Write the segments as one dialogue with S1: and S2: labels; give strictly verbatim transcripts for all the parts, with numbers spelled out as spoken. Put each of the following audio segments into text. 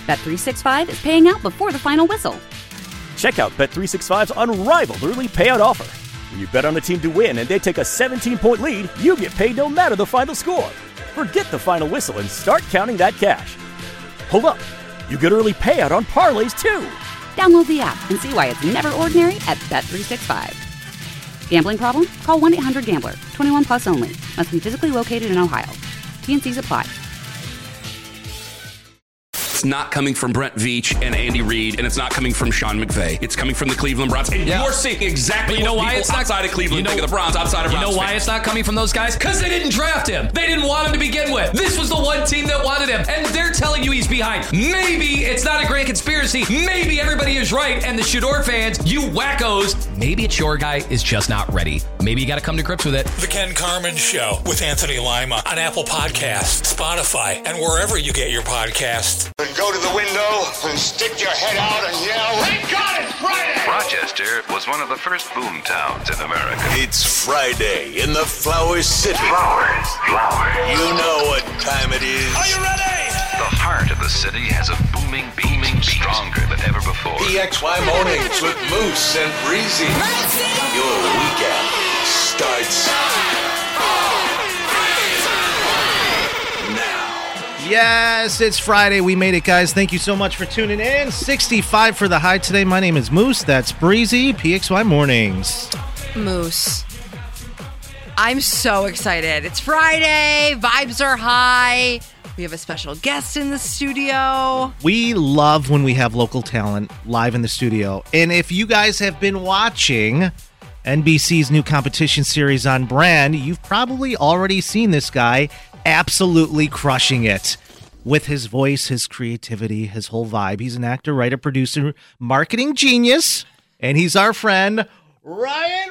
S1: Bet three sixty-five is paying out before the final whistle.
S2: Check out Bet three sixty-five's unrivaled early payout offer. When you bet on a team to win and they take a seventeen-point lead, you get paid no matter the final score. Forget the final whistle and start counting that cash. Hold up. You get early payout on parlays, too.
S1: Download the app and see why it's never ordinary at Bet three sixty-five. Gambling problem? Call one eight hundred gambler. twenty-one plus only. Must be physically located in Ohio. T and Cs apply.
S3: It's not coming from Brent Veach and Andy Reid, and it's not coming from Sean McVay. It's coming from the Cleveland Browns. And yeah. you're seeing exactly you know what why people it's not, outside of Cleveland you know, think of the Browns, outside of
S4: You
S3: Browns
S4: know why
S3: fans.
S4: it's not coming from those guys? Because they didn't draft him. They didn't want him to begin with. This was the one team that wanted him, and they're telling you he's behind. Maybe it's not a grand conspiracy. Maybe everybody is right, and the Shador fans, you wackos, maybe it's your guy is just not ready. Maybe you got to come to grips with it.
S5: The Ken Carman Show with Anthony Lima on Apple Podcasts, Spotify, and wherever you get your podcasts.
S6: And go to the window and stick your head out and yell, "Thank God it's Friday!"
S7: Rochester was one of the first boom towns in America.
S8: It's Friday in the Flower City.
S7: Flowers, flowers.
S8: You know what time it is.
S5: Are you ready?
S7: The heart of the city has a booming, beaming, stronger than ever before.
S8: P X Y Mornings with Moose and Breezy. Your weekend starts
S9: Yes, it's Friday. We made it, guys. Thank you so much for tuning in. sixty-five for the high today. My name is Moose. That's Breezy. P X Y Mornings.
S10: Moose. I'm so excited. It's Friday. Vibes are high. We have a special guest in the studio.
S9: We love when we have local talent live in the studio. And if you guys have been watching N B C's new competition series on Brand, you've probably already seen this guy absolutely crushing it with his voice, his creativity, his whole vibe. He's an actor, writer, producer, marketing genius, and he's our friend, Ryan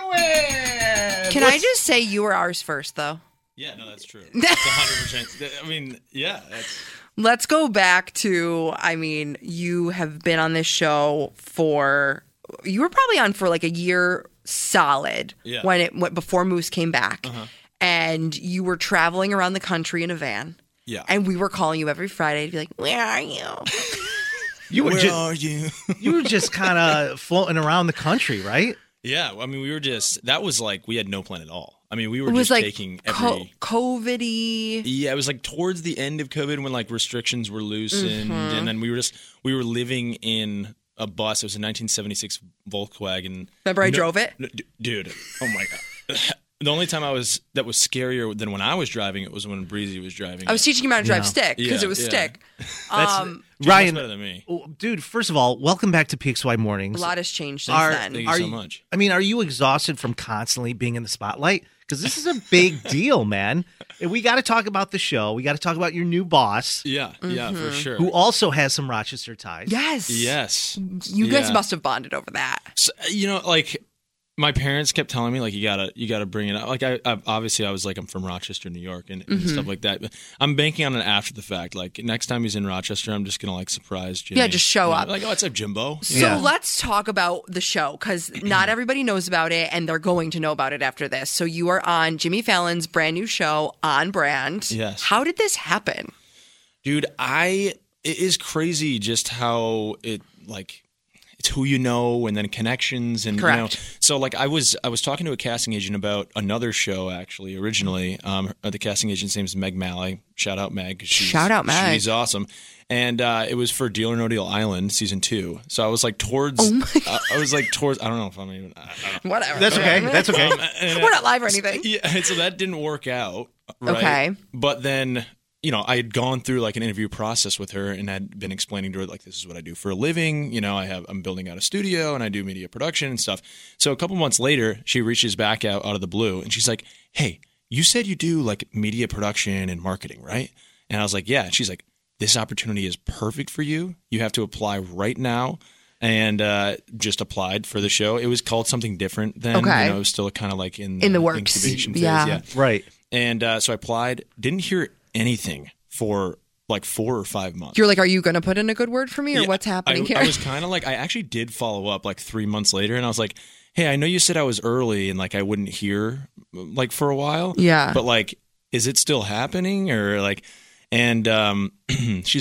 S9: Wynn.
S10: Can What's... I just say you were ours first, though?
S11: Yeah, no, that's true. That's one hundred percent. I mean, yeah. That's...
S10: Let's go back to, I mean, you have been on this show for, you were probably on for like a year solid
S11: yeah.
S10: when it went before Moose came back.
S11: Uh-huh.
S10: And you were traveling around the country in a van.
S11: Yeah.
S10: And we were calling you every Friday to be like, where are you?
S9: you were
S11: where
S9: just,
S11: are you?
S9: You were just kind of floating around the country, right?
S11: Yeah. I mean, we were just, that was like, we had no plan at all. I mean, we were
S10: it was
S11: just
S10: like
S11: taking every...
S10: Co- COVID-y.
S11: Yeah, it was like towards the end of COVID when like restrictions were loosened. Mm-hmm. And then we were just, we were living in a bus. It was a nineteen seventy-six Volkswagen.
S10: Remember I
S11: no,
S10: drove it?
S11: No, d- dude, oh my God. The only time I was that was scarier than when I was driving it was when Breezy was driving.
S10: I was
S11: it.
S10: teaching him how to drive
S9: yeah.
S10: stick because
S11: yeah,
S10: it was
S11: yeah.
S10: stick.
S9: That's
S10: um,
S11: dude,
S9: Ryan,
S11: better than me,
S9: dude. First of all, welcome back to P X Y Mornings.
S10: A lot has changed since
S9: are,
S10: then.
S11: Thank you
S9: are
S11: so
S9: you,
S11: much.
S9: I mean, are you exhausted from constantly being in the spotlight? Because this is a big deal, man. And we got to talk about the show. We got to talk about your new boss.
S11: Yeah, mm-hmm. yeah, for sure.
S9: Who also has some Rochester ties.
S10: Yes,
S11: yes.
S10: You guys
S11: yeah.
S10: must have bonded over that.
S11: So, you know, like. My parents kept telling me, like, you gotta, you gotta bring it up. Like, I, I obviously, I was like, I'm from Rochester, New York, and, and mm-hmm. stuff like that. But I'm banking on it after the fact. Like, next time he's in Rochester, I'm just gonna like surprise Jimmy.
S10: Yeah, just show
S11: you know,
S10: up.
S11: Like, oh, what's up, Jimbo?
S10: So
S9: yeah.
S10: let's talk about the show because not everybody knows about it, and they're going to know about it after this. So you are on Jimmy Fallon's brand new show on Brand.
S11: Yes.
S10: How did this happen,
S11: dude? I it is crazy just how it like. It's who you know, and then connections, and
S10: Correct.
S11: you know. So, like, I was, I was talking to a casting agent about another show. Actually, originally, um, the casting agent's name is Meg Malley. Shout out Meg. She's,
S10: Shout out Meg.
S11: She's awesome. And uh, it was for Deal or No Deal Island season two. So I was like towards.
S10: Oh my
S11: uh, I was like towards. I don't know if I'm even. I don't know.
S10: Whatever.
S9: That's okay. That's okay.
S11: Um, and,
S10: We're not live or anything.
S11: Yeah. And so that didn't work out. Right?
S10: Okay.
S11: But then. You know, I had gone through like an interview process with her and had been explaining to her like this is what I do for a living. You know, I have I'm building out a studio and I do media production and stuff. So a couple months later, she reaches back out out of the blue and she's like, "Hey, you said you do like media production and marketing, right?" And I was like, "Yeah." And she's like, "This opportunity is perfect for you. You have to apply right now." And uh, just applied for the show. It was called something different then.
S10: Okay.
S11: You know, it was still kind of like in,
S10: in the
S11: uh,
S10: works.
S11: incubation phase.
S10: Yeah.
S11: yeah.
S9: Right.
S11: And uh, so I applied. Didn't hear anything for like four or five months.
S10: You're like, are you going to put in a good word for me or
S11: Yeah,
S10: what's happening
S11: I,
S10: here?
S11: I was kind of like, I actually did follow up like three months later and I was like, hey, I know you said I was early and like I wouldn't hear like for a while.
S10: Yeah.
S11: But like, is it still happening or like, and um, she's like,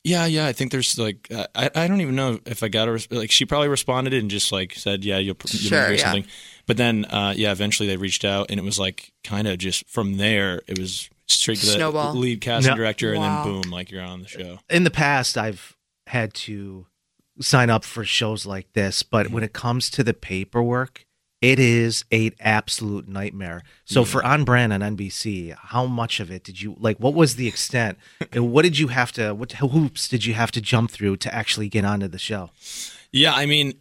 S11: Yeah, yeah. I think there's like uh, I I don't even know if I got a res- like she probably responded and just like said yeah you'll you
S10: Sure,
S11: hear
S10: yeah.
S11: something, but then uh, yeah eventually they reached out and it was like kind of just from there it was straight to the
S10: Snowball.
S11: lead casting
S9: No.
S11: director
S10: Wow.
S11: and then boom like you're on the show.
S9: In the past, I've had to sign up for shows like this, but when it comes to the paperwork, it is a absolute nightmare. So
S11: Yeah.
S9: for On Brand on N B C, how much of it did you like? What was the extent, and what did you have to? What hoops did you have to jump through to actually get onto the show?
S11: Yeah, I mean,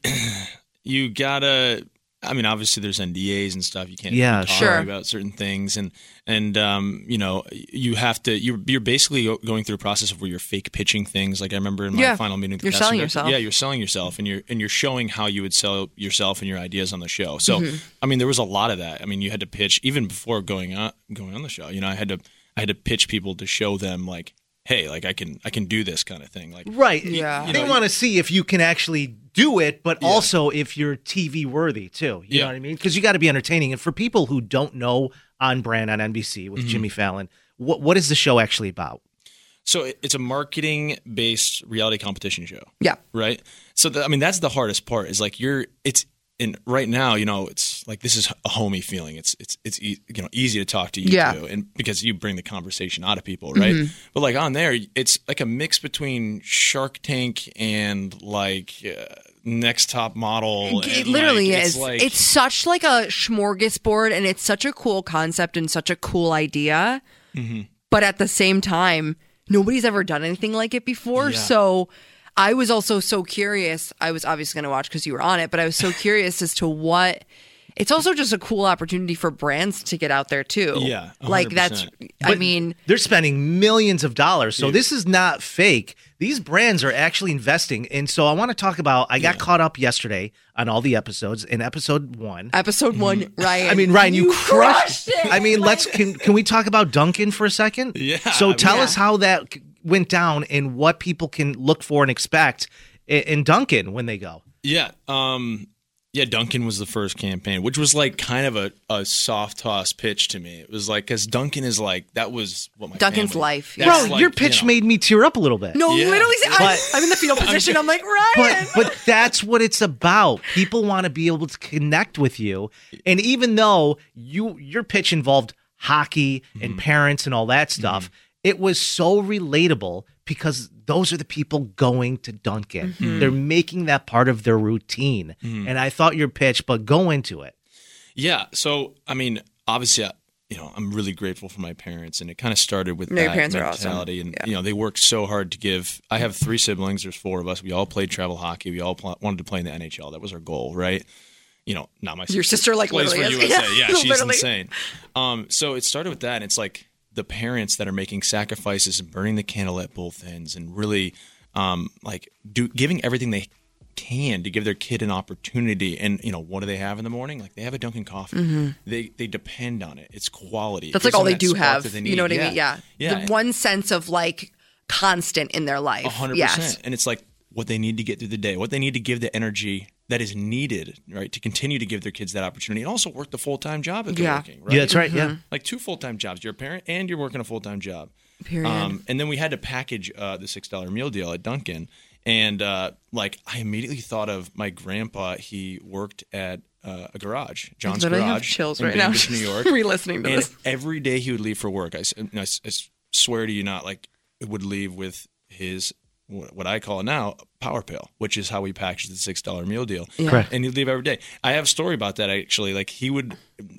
S11: you gotta. I mean, obviously, there's N D As and stuff. You can't
S9: Yeah,
S11: be talking
S10: sure.
S11: about certain things, and and um, you know, you have to. You're you're basically go- going through a process of where you're fake pitching things. Like I remember in my
S10: Yeah.
S11: final meeting, with the
S10: You're
S11: casting
S10: selling
S11: director-
S10: yourself.
S11: Yeah, you're selling yourself, and you're and you're showing how you would sell yourself and your ideas on the show. So,
S10: Mm-hmm.
S11: I mean, there was a lot of that. I mean, you had to pitch even before going on going on the show. You know, I had to I had to pitch people to show them like, hey, like I can I can do this kind of thing. Like
S9: Right.
S10: Yeah.
S11: You
S9: They
S11: know,
S9: want to see if you can actually do it, but
S11: Yeah.
S9: also if you're T V worthy too. You
S11: Yeah.
S9: know what I mean? Because you got to be entertaining. And for people who don't know On Brand on N B C with
S11: Mm-hmm.
S9: Jimmy Fallon, what what is the show actually about?
S11: So it- it's a marketing-based reality competition show,
S10: Yeah.
S11: right? So the, I mean, that's the hardest part. Is like you're it's in right now. You know, it's like this is a homey feeling. It's it's it's e- you know easy to talk to you
S10: Yeah.
S11: too, and because you bring the conversation out of people, right?
S10: Mm-hmm.
S11: But like on there, it's like a mix between Shark Tank and like uh, Next Top Model.
S10: It
S11: and,
S10: literally
S11: like,
S10: is.
S11: It's, like,
S10: It's such like a smorgasbord, and it's such a cool concept and such a cool idea.
S11: Mm-hmm.
S10: But at the same time, nobody's ever done anything like it before.
S11: Yeah.
S10: So I was also so curious. I was obviously going to watch because you were on it, but I was so curious as to what. It's also just a cool opportunity for brands to get out there too.
S11: Yeah, one hundred
S10: like that's.
S11: percent.
S10: I
S9: But
S10: mean,
S9: they're spending millions of dollars. So
S11: Dude.
S9: this is not fake. These brands are actually investing. And so I want to talk about, I got
S11: Yeah.
S9: caught up yesterday on all the episodes. In episode one,
S10: episode one, Ryan.
S9: I mean, Ryan, you, crushed,
S10: it.
S9: I mean, let's, can, can we talk about Duncan for a second?
S11: Yeah,
S9: So
S11: I
S9: tell
S10: mean-
S9: us how that c- went down and what people can look for and expect in, in Duncan when they go.
S11: Yeah. Um, yeah, Duncan was the first campaign, which was like kind of a, a soft toss pitch to me. It was like, because Duncan is like, that was what my
S10: Duncan's
S11: family-
S10: life,
S11: that's
S9: Bro,
S11: like,
S9: your
S11: you
S9: pitch
S11: know.
S9: made me tear up a little bit.
S10: no,
S11: Yeah.
S10: literally, I'm,
S9: But-
S10: I'm in the fetal position. I'm like,
S9: But
S10: Ryan.
S9: but that's what it's about. People want to be able to connect with you. And even though you your pitch involved hockey and parents and all that stuff, it was so relatable because those are the people going to Duncan. They're making that part of their routine. And I thought your pitch, but go into it.
S11: Yeah. So, I mean, obviously, I, you know, I'm really grateful for my parents, and it kind of started with
S10: No,
S11: that
S10: your parents are awesome.
S11: mentality. And
S10: Yeah.
S11: you know, they worked so hard to give. I have three siblings. There's four of us. We all played travel hockey. We all pl- wanted to play in the N H L. That was our goal, right? You know, not my
S10: Your sister, like,
S11: plays for
S10: literally is.
S11: U S A.
S10: Yeah,
S11: Yeah, she's
S10: literally.
S11: insane. Um, so it started with that, and it's like the parents that are making sacrifices and burning the candle at both ends, and really, um, like do giving everything they can to give their kid an opportunity. And you know, what do they have in the morning? Like they have a Dunkin' coffee. They they depend on it. It's quality. It
S10: That's like
S11: gives
S10: all
S11: them
S10: they
S11: that
S10: do
S11: spark
S10: have.
S11: that they
S10: You know what
S11: need.
S10: I mean? Yeah.
S11: Yeah.
S10: The one sense of like constant in their life.
S11: A hundred
S10: Yes.
S11: percent. And it's like what they need to get through the day, what they need to give the energy that is needed, right, to continue to give their kids that opportunity and also work the full time job if they're
S10: Yeah.
S11: working. Right?
S9: Yeah, that's right. Yeah.
S11: Like two full time jobs. You're a parent and you're working a full time job.
S10: Period.
S11: Um, and then we had to package uh, the six dollar meal deal at Dunkin'. And uh, like I immediately thought of my grandpa. He worked at uh, a garage, John's
S10: literally have
S11: Garage,
S10: chills
S11: in
S10: right now.
S11: Bainbridge, New York.
S10: Re-listening to
S11: and
S10: this.
S11: every day he would leave for work. I, s- I s- I s- swear to you, not like would leave with his wh- what I call now a power pail, which is how we packaged the six dollar meal deal.
S10: Yeah.
S9: Correct.
S11: And he'd leave every day. I have a story about that actually. Like he would,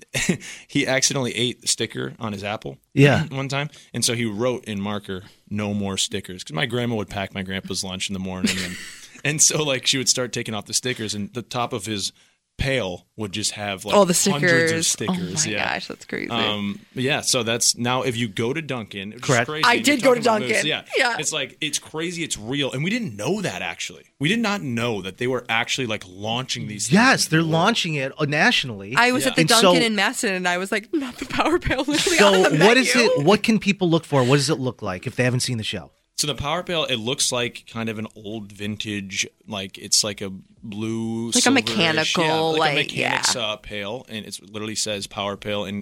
S11: he accidentally ate the sticker on his apple.
S9: Yeah.
S11: One time, and so he wrote in marker, "No more stickers," because my grandma would pack my grandpa's lunch in the morning, and and so like she would start taking off the stickers, and the top of his pail would just have like
S10: All the
S11: hundreds of
S10: stickers.
S11: stickers.
S10: Oh my
S11: yeah.
S10: gosh, that's crazy.
S11: Um, yeah, so that's now if you go to Dunkin', which is
S9: Correct.
S11: crazy,
S10: I
S11: you're
S10: did go to
S11: talking about
S10: Dunkin'.
S11: moose, Yeah,
S10: Yeah.
S11: It's like it's crazy, it's real, and we didn't know that actually. We did not know that they were actually like launching these. things
S9: Yes,
S11: into
S9: they're
S11: the world.
S9: launching it uh, nationally.
S10: I was
S11: Yeah.
S10: at the
S9: And
S10: Dunkin'
S9: so-
S10: in Maston, and I was like, not the power pail. Literally
S9: So
S10: on the
S9: what is
S10: menu.
S9: it? What can people look for? What does it look like if they haven't seen the show?
S11: So the Power Pail, it looks like kind of an old vintage, like it's like a blue,
S10: Like a
S11: silverish-
S10: mechanical,
S11: yeah, like,
S10: like,
S11: a mechanic's
S10: yeah.
S11: uh, pail, and it literally says Power Pail in, in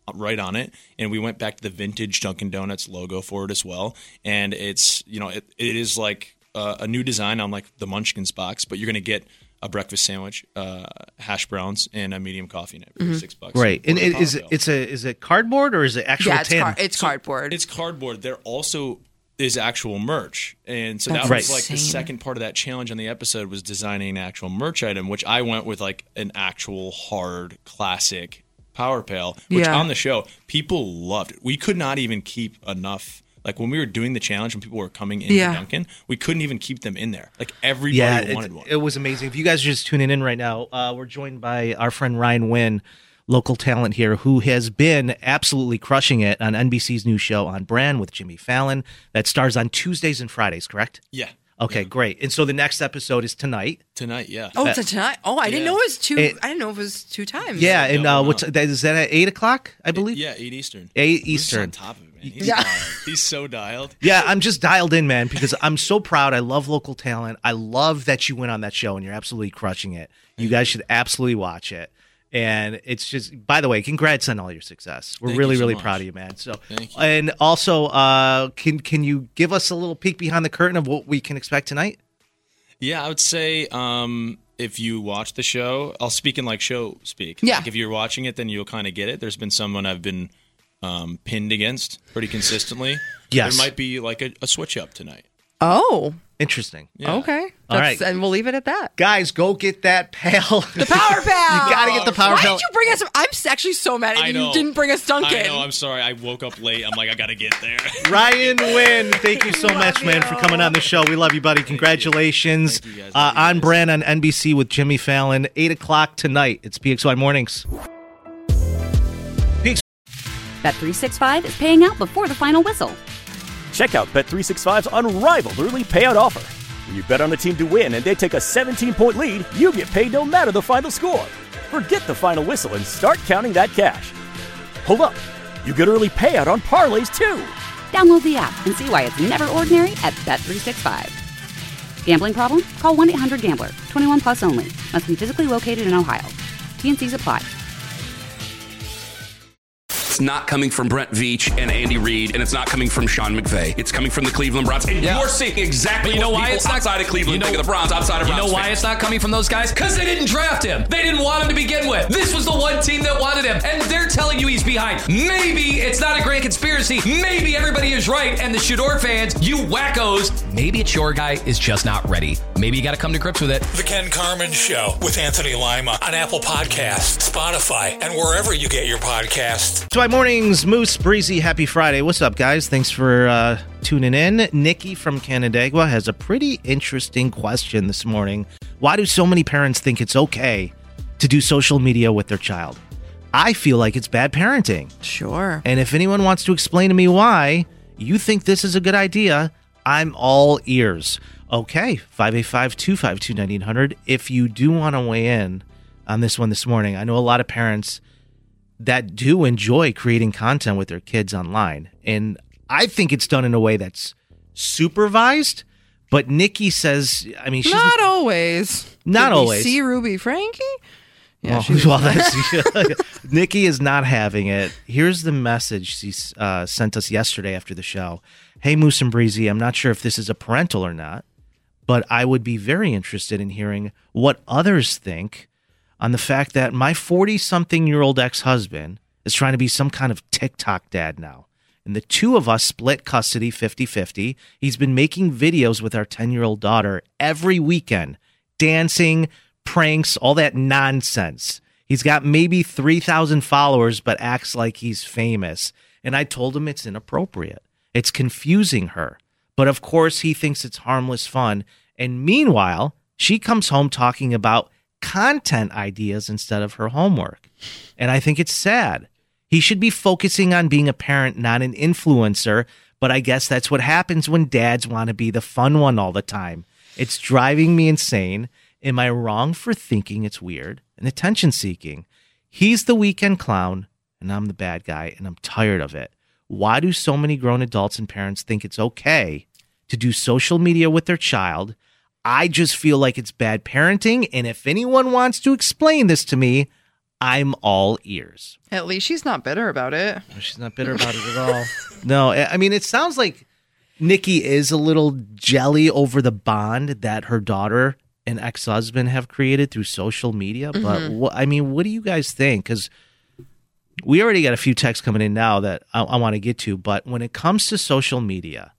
S11: right on it, and we went back to the vintage Dunkin' Donuts logo for it as well. And it's, you know, it, it is like uh, a new design on like the Munchkins box, but you're going to get a breakfast sandwich, uh, hash browns, and a medium coffee in it for
S10: Mhm.
S11: six bucks.
S9: Right, and
S11: Order
S9: it, is it, it's a is it cardboard or is it actual
S10: Yeah, it's,
S9: tin?
S10: car- it's
S11: So
S10: cardboard.
S11: It's cardboard. There also is actual merch, and so
S10: That's
S11: that was
S10: right.
S11: like the
S10: insane.
S11: second part of that challenge on the episode was designing an actual merch item, which I went with like an actual hard classic Power Pail, which
S10: Yeah.
S11: on the show people loved it. We could not even keep enough. Like when we were doing the challenge, when people were coming into
S10: Yeah.
S11: Dunkin', we couldn't even keep them in there. Like everybody
S9: Yeah, it,
S11: wanted one.
S9: it was amazing. If you guys are just tuning in right now, uh, we're joined by our friend Ryan Wynn, local talent here, who has been absolutely crushing it on N B C's new show On Brand with Jimmy Fallon that stars on Tuesdays and Fridays, correct?
S11: Yeah.
S9: Okay, great. And so the next episode is tonight.
S11: Tonight, yeah.
S10: Oh, it's a tonight. Oh, I didn't
S11: Yeah.
S10: know it was two.
S9: It-
S10: I didn't know it was two times.
S9: Yeah, and
S11: No,
S9: uh,
S11: no.
S9: what's that? Is that at eight o'clock? I believe.
S11: Yeah, eight Eastern.
S9: Eight
S11: Bruce is on
S9: Eastern.
S11: top of it, man. He's
S10: Yeah.
S11: dialed. He's so dialed.
S9: Yeah, I'm just dialed in, man, because I'm so proud. I love local talent. I love that you went on that show and you're absolutely crushing it. You guys should absolutely watch it. And it's just, by the way, congrats on all your success. We're
S11: Thank
S9: really,
S11: you so
S9: really
S11: much.
S9: proud of you, man. So,
S11: Thank you.
S9: and also, uh, can can you give us a little peek behind the curtain of what we can expect tonight?
S11: Yeah, I would say um, if you watch the show, I'll speak in like show speak.
S10: Yeah.
S11: Like if you're watching it, then you'll kind of get it. There's been someone I've been um, pinned against pretty consistently.
S9: Yes.
S11: There might be like a, a switch up tonight.
S10: Oh,
S9: Interesting.
S11: Yeah.
S10: okay.
S9: All
S10: That's-
S9: right.
S10: And we'll leave it at that.
S9: Guys, go get that pail.
S10: The Power Pail.
S9: You gotta get the Power
S10: Why
S9: Pail.
S10: did you bring us? I'm actually so mad at
S11: I
S10: you.
S11: know.
S10: You didn't bring us Dunkin'.
S11: I know. I'm sorry. I woke up late. I'm like, I got to get there.
S9: Ryan Wynn, thank you so much, man, for coming on the show. We love you, buddy. Congratulations.
S11: Thank you, guys.
S9: Uh,
S11: Love you
S9: on
S11: guys.
S9: brand on N B C with Jimmy Fallon, eight o'clock tonight. It's P X Y Mornings.
S1: Bet three sixty-five is paying out before the final whistle.
S2: Check out Bet three sixty-five's unrivaled early payout offer. When you bet on the team to win and they take a seventeen-point lead, you get paid no matter the final score. Forget the final whistle and start counting that cash. Hold up. You get early payout on parlays, too.
S1: Download the app and see why it's never ordinary at Bet three sixty-five. Gambling problem? Call one eight hundred gambler. twenty-one plus only. Must be physically located in Ohio. T N Cs apply.
S3: It's not coming from Brent Veach and Andy Reid, and it's not coming from Sean McVay. It's coming from the Cleveland Browns. And
S4: Yeah.
S3: you're seeing exactly
S4: But you know
S3: what
S4: why
S3: people
S4: it's not-
S3: outside of Cleveland
S4: you know-
S3: think of the Browns, outside of
S4: You
S3: Browns
S4: know why
S3: fans.
S4: it's not coming from those guys? Because they didn't draft him. They didn't want him to begin with. This was the one team that wanted him, and they're telling you he's behind. Maybe it's not a grand conspiracy. Maybe everybody is right, and the Shador fans, you wackos, maybe it's your guy is just not ready. Maybe you got to come to grips with it.
S5: The Ken Carmen Show with Anthony Lima on Apple Podcasts, Spotify, and wherever you get your podcasts.
S9: So, my mornings, Moose, Breezy, happy Friday. What's up, guys? Thanks for uh, tuning in. Nikki from Canandaigua has a pretty interesting question this morning. Why do so many parents think it's okay to do social media with their child? I feel like it's bad parenting.
S10: Sure.
S9: And if anyone wants to explain to me why you think this is a good idea, I'm all ears. Okay, five eight five, two five two, nine eight hundred. If you do want to weigh in on this one this morning, I know a lot of parents that do enjoy creating content with their kids online. And I think it's done in a way that's supervised. But Nikki says, I mean, she's
S10: Not always.
S9: Not
S10: Did we
S9: always.
S10: See Ruby Frankie? Yeah,
S9: well,
S10: she was-
S9: well, that's, Nikki is not having it. Here's the message she uh, sent us yesterday after the show. Hey, Moose and Breezy, I'm not sure if this is a parental or not, but I would be very interested in hearing what others think on the fact that my forty-something-year-old ex-husband is trying to be some kind of TikTok dad now. And the two of us split custody fifty-fifty. He's been making videos with our ten-year-old daughter every weekend, dancing, pranks, all that nonsense. He's got maybe three thousand followers, but acts like he's famous. And I told him it's inappropriate. It's confusing her. But of course, he thinks it's harmless fun. And meanwhile, she comes home talking about content ideas instead of her homework. And I think it's sad. He should be focusing on being a parent, not an influencer. But I guess that's what happens when dads want to be the fun one all the time. It's driving me insane. Am I wrong for thinking it's weird and attention seeking? He's the weekend clown and I'm the bad guy, and I'm tired of it. Why do so many grown adults and parents think it's okay to do social media with their child? I just feel like it's bad parenting, and if anyone wants to explain this to me, I'm all ears.
S10: At least she's not bitter about it.
S9: She's not bitter about it at all. No, I mean, it sounds like Nikki is a little jelly over the bond that her daughter and ex-husband have created through social media. But,
S10: Mhm.
S9: what, I mean, what do you guys think? Because we already got a few texts coming in now that I, I want to get to. But when it comes to social media,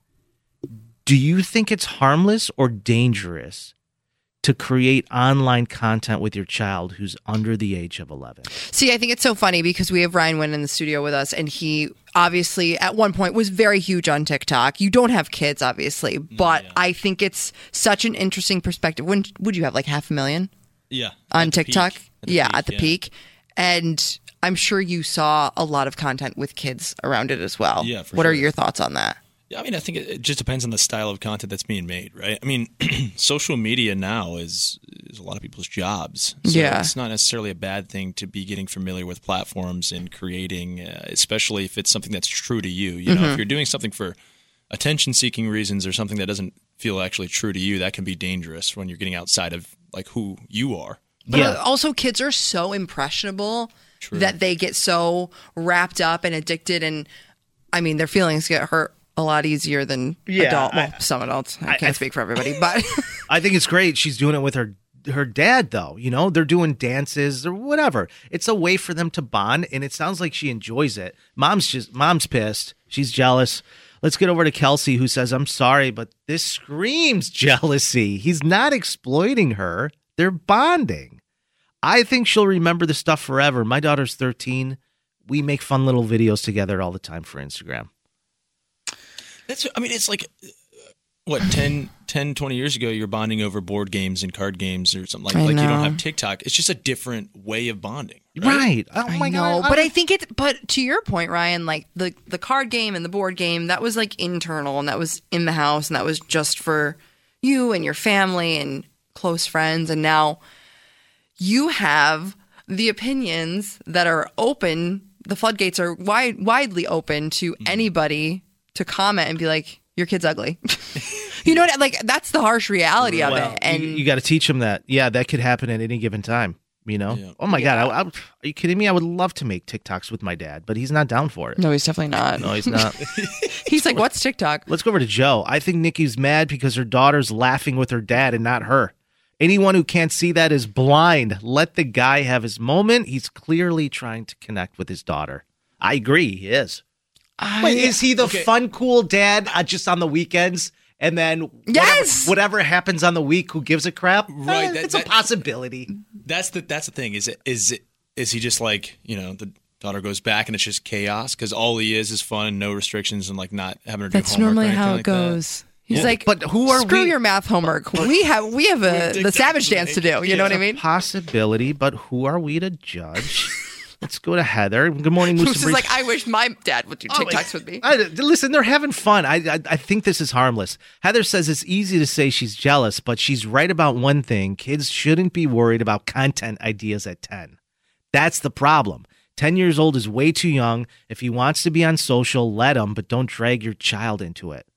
S9: do you think it's harmless or dangerous to create online content with your child who's under the age of eleven?
S10: See, I think it's so funny because we have Ryan Wynn in the studio with us, and he obviously at one point was very huge on TikTok. You don't have kids, obviously, but yeah. I think it's such an interesting perspective. When would you have like half a million?
S11: Yeah.
S10: On TikTok?
S11: At the
S10: yeah,
S11: peak,
S10: at the
S11: yeah.
S10: peak. And I'm sure you saw a lot of content with kids around it as well.
S11: Yeah, for
S10: What
S11: sure.
S10: are your thoughts on that?
S11: Yeah, I mean, I think it just depends on the style of content that's being made, right? I mean, social media now is is a lot of people's jobs. So
S10: Yeah.
S11: it's not necessarily a bad thing to be getting familiar with platforms and creating, uh, especially if it's something that's true to you. You know,
S10: Mhm.
S11: if you're doing something for attention-seeking reasons or something that doesn't feel actually true to you, that can be dangerous when you're getting outside of like who you are.
S10: But also, kids are so impressionable
S11: True.
S10: that they get so wrapped up and addicted, and I mean, their feelings get hurt a lot easier than
S9: Yeah,
S10: adult. Well,
S9: I-
S10: some adults. I
S9: I-
S10: can't
S9: I-
S10: speak for everybody, but
S9: I think it's great. She's doing it with her her dad, though. You know, they're doing dances or whatever. It's a way for them to bond, and it sounds like she enjoys it. Mom's just mom's pissed. She's jealous. Let's get over to Kelsey, who says, "I'm sorry, but this screams jealousy. He's not exploiting her. They're bonding. I think she'll remember the stuff forever. My daughter's thirteen. We make fun little videos together all the time for Instagram."
S11: That's, I mean, it's like, uh, what, ten, ten, twenty years ago, you're bonding over board games and card games or something like
S10: I
S11: Like you
S10: know.
S11: don't have TikTok. It's just a different way of bonding.
S9: Right. Oh
S10: I
S9: my
S10: know,
S9: God.
S10: but I think it's. But to your point, Ryan, like the the card game and the board game, that was like internal, and that was in the house, and that was just for you and your family and close friends. And now you have the opinions that are open. The floodgates are wide, widely open to
S9: Mm-hmm.
S10: anybody to comment and be like, "Your kid's ugly." You know what? Like that's the harsh reality of
S9: Well,
S10: it. And
S9: you, you got to teach them that. Yeah, that could happen at any given time. You know? Oh my God. I, I, are you kidding me? I would love to make TikToks with my dad, but he's not down for it.
S10: no, he's definitely not.
S9: No, he's not.
S10: He's like, "What's TikTok?"
S9: Let's go over to Joe. I think Nikki's mad because her daughter's laughing with her dad and not her. Anyone who can't see that is blind. Let the guy have his moment. He's clearly trying to connect with his daughter. I agree. He is. Wait, is he the
S11: okay.
S9: fun, cool dad uh, just on the weekends? And then whatever,
S10: Yes!
S9: whatever happens on the week, who gives a crap?
S11: Right,
S9: Eh,
S11: that-
S9: it's
S11: that-
S9: a possibility.
S11: That's the that's the thing. Is it is it is he just like, you know, the daughter goes back and it's just chaos because all he is is fun and no restrictions and like not having her do
S10: That's
S11: homework or
S10: normally
S11: anything
S10: how it
S11: like that?
S10: goes. He's
S11: Yeah.
S10: like,
S9: But who are
S10: screw
S9: we-
S10: your math homework. We have we have a the
S11: TikTok
S10: savage dance to do. You know what I
S9: It's a
S10: mean?
S9: possibility, but who are we to judge? Let's go to Heather. Good morning, Moose.
S10: Moose
S9: and
S10: is
S9: Breeze.
S10: like, I wish my dad would do
S9: Oh,
S10: TikToks with me.
S9: I, listen, they're having fun. I, I I think this is harmless. Heather says it's easy to say she's jealous, but she's right about one thing. Kids shouldn't be worried about content ideas at ten. That's the problem. ten years old is way too young. If he wants to be on social, let him, but don't drag your child into it.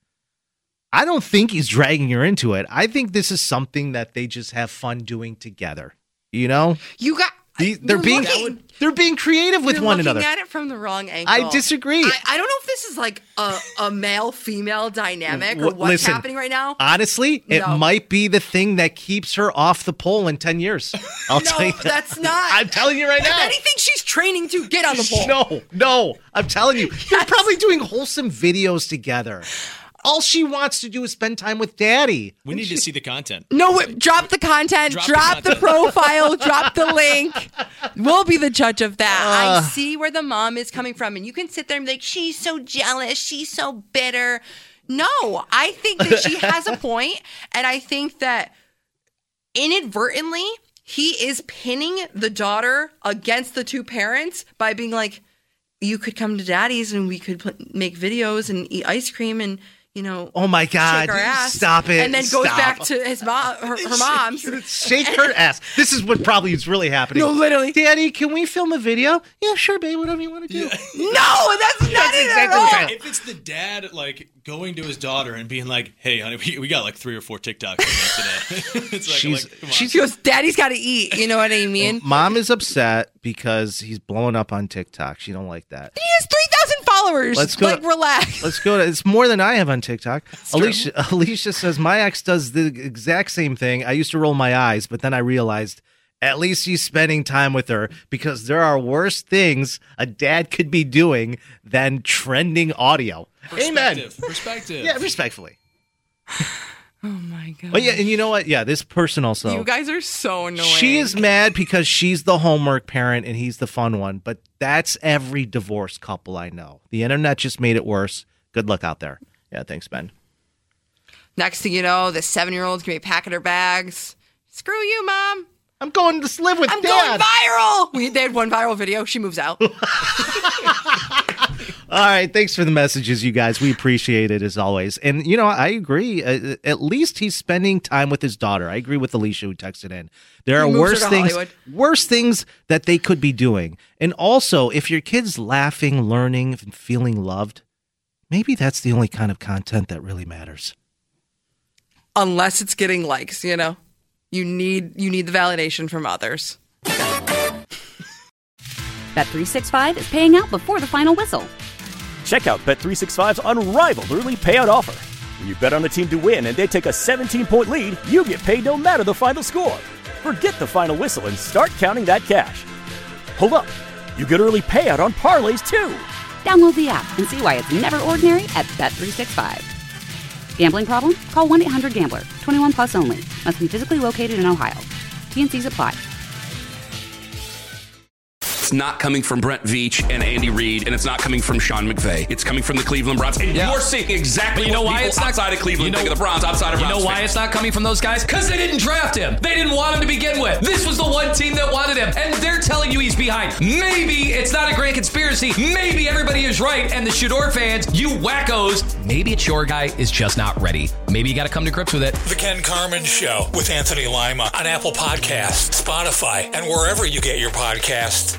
S9: I don't think he's dragging her into it. I think this is something that they just have fun doing together. You know?
S10: You got.
S9: These, they're
S10: you're
S9: being
S10: looking-
S9: they're being creative with
S10: you're
S9: one
S10: looking
S9: another.
S10: at it from the wrong angle.
S9: I disagree.
S10: I, I don't know if this is like a, a male female dynamic or
S9: W-
S10: what's
S9: listen,
S10: happening right now.
S9: Honestly, it
S10: No.
S9: might be the thing that keeps her off the pole in ten years. I'll
S10: no,
S9: tell you that.
S10: that's not.
S9: I'm telling you right
S10: If
S9: now.
S10: anything, she's training to get on the pole.
S9: No, no. I'm telling you. They're probably doing wholesome videos together. All she wants to do is spend time with daddy.
S11: We need to see the content.
S10: No, wait, drop the content,
S11: Drop
S10: drop,
S11: the
S10: the, profile, drop the link. We'll be the judge of that.
S9: Uh.
S10: I see where the mom is coming from, and you can sit there and be like, she's so jealous, she's so bitter. No, I think that she has a point, and I think that inadvertently, he is pinning the daughter against the two parents by being like, you could come to daddy's and we could put, make videos and eat ice cream and you know,
S9: oh my God,
S10: shake our ass.
S9: Stop it.
S10: And then goes
S9: Stop.
S10: back to his mom, her, her mom's.
S9: Shake her ass. This is what probably is really happening.
S10: No, literally.
S9: Daddy, can we film a video? Yeah, sure, babe, whatever you want to do.
S10: Yeah. No, that's not
S9: that's
S10: it
S9: exactly
S10: at all.
S11: If it's the dad, like, going to his daughter and being like, hey, honey, we, we got like three or four TikToks today. It's like,
S9: she's,
S11: like, come on.
S10: She goes, Daddy's got to eat. You know what I mean?
S9: Mom is upset because he's blowing up on TikTok. She don't like that.
S10: He has three thousand followers.
S9: Let's go.
S10: Like, relax.
S9: Let's go. To, it's more than I have on TikTok.
S10: That's
S9: Alicia
S10: true.
S9: Alicia says, my ex does the exact same thing. I used to roll my eyes, but then I realized at least he's spending time with her because there are worse things a dad could be doing than trending audio. Amen.
S11: Perspective.
S9: Yeah, respectfully.
S10: Oh, my God.
S9: Oh, yeah, and you know what? Yeah, this person also.
S10: You guys are so annoying.
S9: She is mad because she's the homework parent and he's the fun one, but that's every divorced couple I know. The internet just made it worse. Good luck out there. Yeah, thanks, Ben.
S10: Next thing you know, the seven-year-old's going to be packing her bags. Screw you, Mom.
S9: I'm going to live with
S10: I'm
S9: Dad.
S10: going viral. We, they had one viral video. She moves out.
S9: All right. Thanks for the messages, you guys. We appreciate it as always. And, you know, I agree. Uh, at least he's spending time with his daughter. I agree with Alicia who texted in. There
S10: He
S9: are
S10: moves
S9: worse
S10: her to
S9: things,
S10: Hollywood.
S9: worse things that they could be doing. And also, if your kid's laughing, learning, and feeling loved, maybe that's the only kind of content that really matters.
S10: Unless it's getting likes, you know. You need you need the validation from others.
S1: Bet three sixty-five is paying out before the final whistle.
S2: Check out Bet three sixty-five's unrivaled early payout offer. When you bet on a team to win and they take a seventeen-point lead, you get paid no matter the final score. Forget the final whistle and start counting that cash. Hold up. You get early payout on parlays, too.
S1: Download the app and see why it's never ordinary at Bet three sixty-five. Gambling problem? Call one eight hundred gambler. twenty-one plus only. Must be physically located in Ohio. T N Cs apply.
S3: It's not coming from Brent Veach and Andy Reid, and it's not coming from Sean McVay. It's coming from the Cleveland Browns. And yeah. you're seeing exactly
S4: you know
S3: what
S4: why
S3: people
S4: it's not,
S3: outside of Cleveland
S4: you know,
S3: think of the Browns, outside of
S4: You
S3: Browns
S4: know why
S3: fans.
S4: it's not coming from those guys? Because they didn't draft him. They didn't want him to begin with. This was the one team that wanted him, and they're telling you he's behind. Maybe it's not a grand conspiracy. Maybe everybody is right, and the Shador fans, you wackos, maybe it's your guy is just not ready. Maybe you got to come to grips with it.
S5: The Ken Carman Show with Anthony Lima on Apple Podcasts, Spotify, and wherever you get your podcasts.